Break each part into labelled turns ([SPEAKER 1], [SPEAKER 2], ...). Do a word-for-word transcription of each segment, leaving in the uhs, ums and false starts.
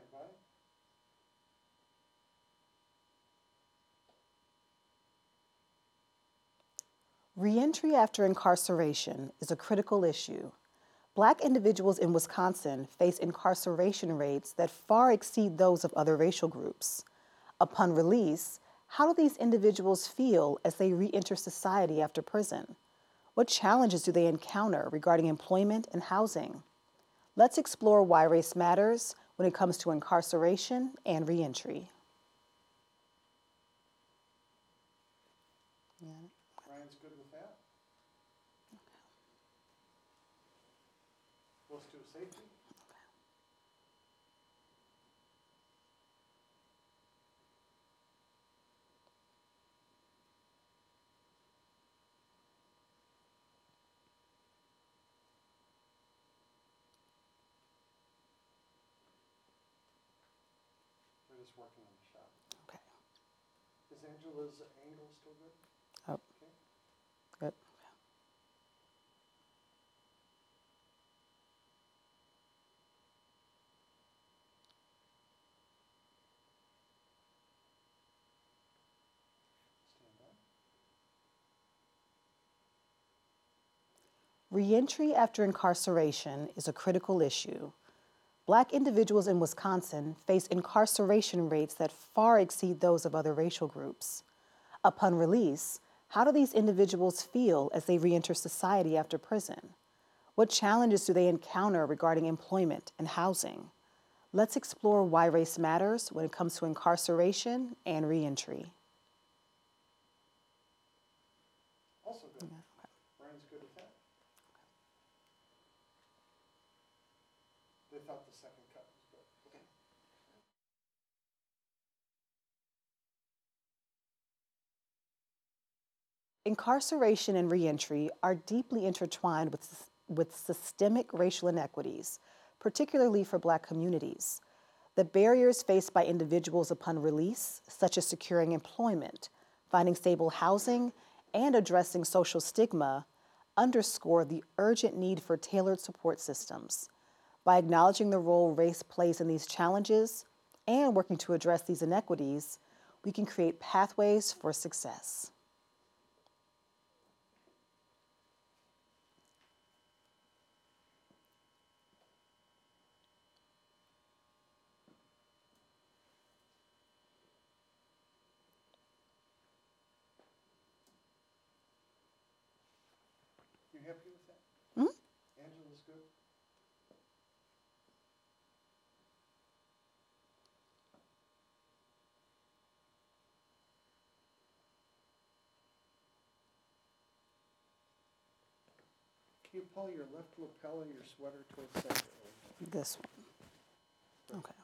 [SPEAKER 1] by.
[SPEAKER 2] Reentry after incarceration is a critical issue. Black individuals in Wisconsin face incarceration rates that far exceed those of other racial groups. Upon release, how do these individuals feel as they re-enter society after prison? What challenges do they encounter regarding employment and housing? Let's explore why race matters when it comes to incarceration and reentry. Yeah.
[SPEAKER 1] Ryan's good with that? Close to safety? We're just working on the shot.
[SPEAKER 2] Okay.
[SPEAKER 1] Is Angela's angle still good?
[SPEAKER 2] Oh.
[SPEAKER 1] Okay.
[SPEAKER 2] Good.
[SPEAKER 1] Stand by.
[SPEAKER 2] Reentry after incarceration is a critical issue. Black individuals in Wisconsin face incarceration rates that far exceed those of other racial groups. Upon release, how do these individuals feel as they reenter society after prison? What challenges do they encounter regarding employment and housing? Let's explore why race matters when it comes to incarceration and reentry.
[SPEAKER 1] Also good.
[SPEAKER 2] Yeah.
[SPEAKER 1] Ryan's good with that. They thought the second cut was good. Okay.
[SPEAKER 2] Incarceration and reentry are deeply intertwined with, with systemic racial inequities, particularly for Black communities. The barriers faced by individuals upon release, such as securing employment, finding stable housing, and addressing social stigma, underscore the urgent need for tailored support systems. By acknowledging the role race plays in these challenges and working to address these inequities, we can create pathways for success.
[SPEAKER 1] You happy with that?
[SPEAKER 2] Mhm.
[SPEAKER 1] Angela's good? Can you pull your left lapel of your sweater towards the center?
[SPEAKER 2] This one. Okay.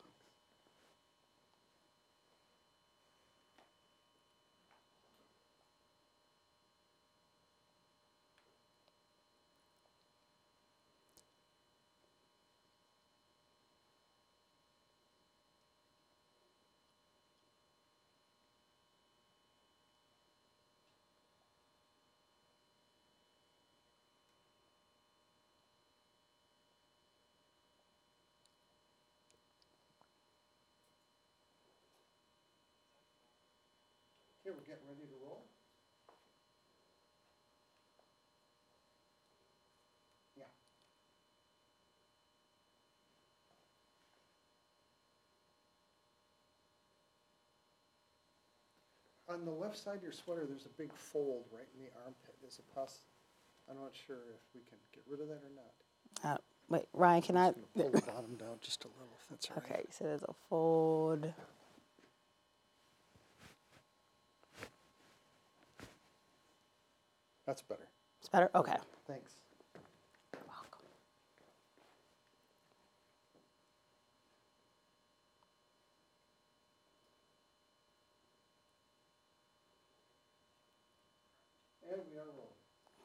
[SPEAKER 1] Okay, we're getting ready to roll. Yeah. On the left side of your sweater, there's a big fold right in the armpit. Is it possible? I'm not sure if we can get rid of that or not.
[SPEAKER 2] Uh, wait, Ryan, can I?
[SPEAKER 1] I'm just gonna pull the bottom down just a little, if that's all right.
[SPEAKER 2] Okay, so there's a fold.
[SPEAKER 1] That's better.
[SPEAKER 2] It's better? Okay.
[SPEAKER 1] Thanks.
[SPEAKER 2] You're welcome.
[SPEAKER 1] And we are rolling.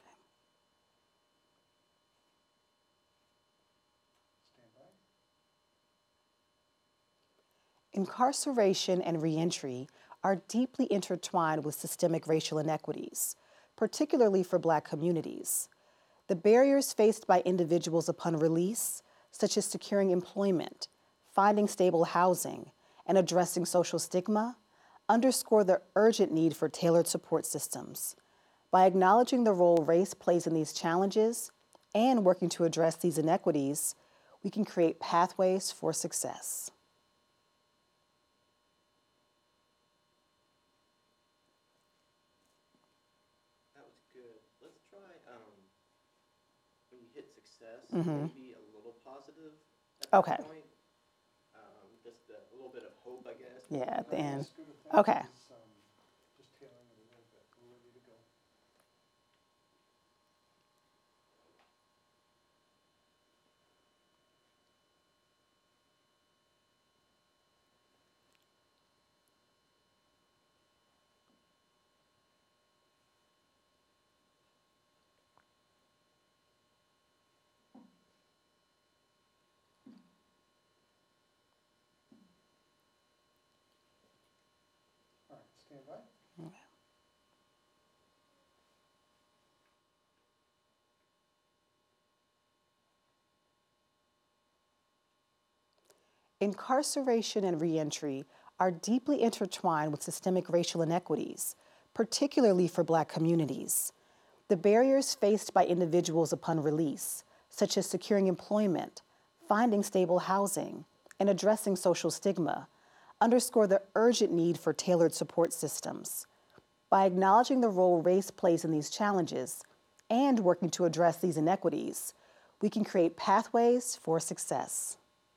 [SPEAKER 1] Stand by.
[SPEAKER 2] Incarceration and reentry are deeply intertwined with systemic racial inequities, particularly for Black communities. The barriers faced by individuals upon release, such as securing employment, finding stable housing, and addressing social stigma underscore the urgent need for tailored support systems. By acknowledging the role race plays in these challenges and working to address these inequities, we can create pathways for success.
[SPEAKER 3] That was good. Let's try, um, when you hit success,
[SPEAKER 2] Mhm.
[SPEAKER 3] maybe a little positive at that
[SPEAKER 2] Okay.
[SPEAKER 3] point. Um, just a, a little bit of hope, I guess.
[SPEAKER 2] Yeah, at the
[SPEAKER 1] Uh,
[SPEAKER 2] end.
[SPEAKER 1] that's good with that.
[SPEAKER 2] Okay.
[SPEAKER 1] Is, um, just tailoring it a little bit. We're ready to go. All right, stand by.
[SPEAKER 2] Incarceration and reentry are deeply intertwined with systemic racial inequities, particularly for Black communities. The barriers faced by individuals upon release, such as securing employment, finding stable housing, and addressing social stigma, underscore the urgent need for tailored support systems. By acknowledging the role race plays in these challenges and working to address these inequities, we can create pathways for success.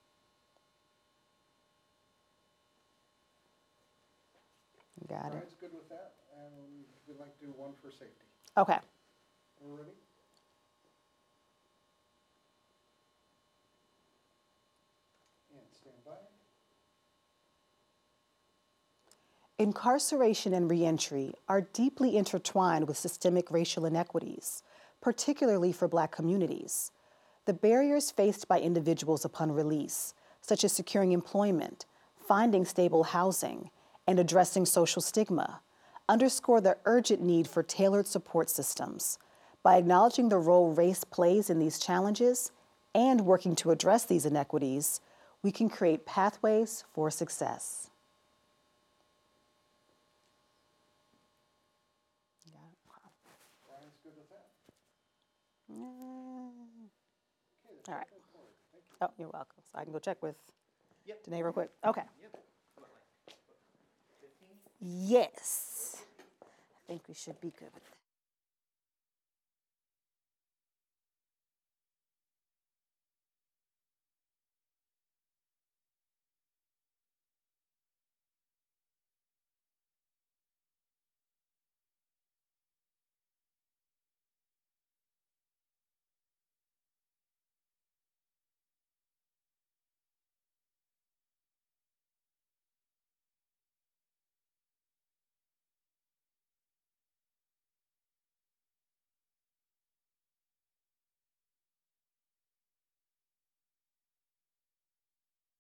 [SPEAKER 2] Got it.
[SPEAKER 1] Brian's good with that, and we'd like to do one for safety.
[SPEAKER 2] Okay.
[SPEAKER 1] We're ready? And stand by.
[SPEAKER 2] Incarceration and reentry are deeply intertwined with systemic racial inequities, particularly for Black communities. The barriers faced by individuals upon release, such as securing employment, finding stable housing, and addressing social stigma, underscore the urgent need for tailored support systems. By acknowledging the role race plays in these challenges and working to address these inequities, we can create pathways for success.
[SPEAKER 1] Brian's good with that.
[SPEAKER 2] Mm.
[SPEAKER 1] Okay, the
[SPEAKER 2] All right.
[SPEAKER 1] check went forward. Thank you.
[SPEAKER 2] Oh, you're welcome. So I can go check with
[SPEAKER 3] Yep.
[SPEAKER 2] Danae real quick. Okay.
[SPEAKER 3] Yep. What, like, fifteen?
[SPEAKER 2] Yes. I think we should be good with that.